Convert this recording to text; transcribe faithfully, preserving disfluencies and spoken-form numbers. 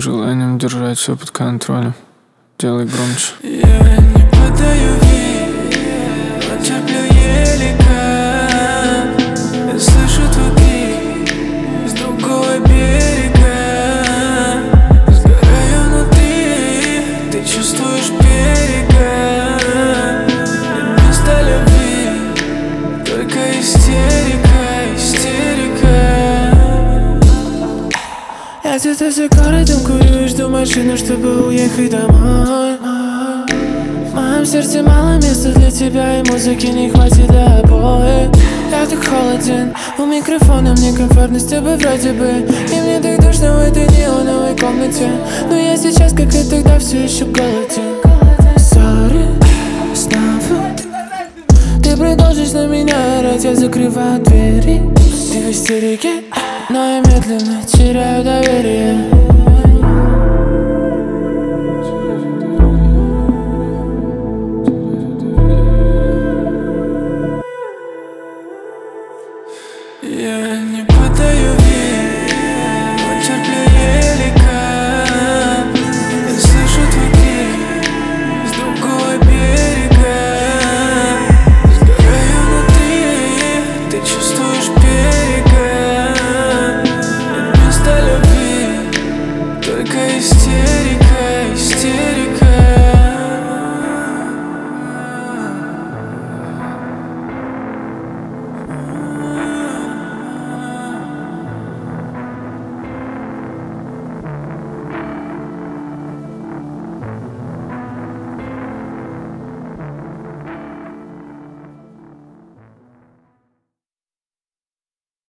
желанием держать все под контролем. Делай громче. Я не подаю вид, но терплю еле как. Я слышу твой крик с другого берега. Сгораю внутри, ты чувствуешь берега. И вместо любви только истерика, истерика. Я где-то за городом курю и жду машину, чтобы уехать домой. В моем сердце мало места для тебя, и музыки не хватит для обоих. Я так холоден, у микрофона мне комфортно с тобой вроде бы. И мне так душно в этой неоновой комнате. Но я сейчас, как и тогда, все еще голоден. Sorry, снова ты продолжишь на меня орать, я закрываю двери. Ты в истерике, но я медленно теряю доверие. Я не подаю вид, но терплю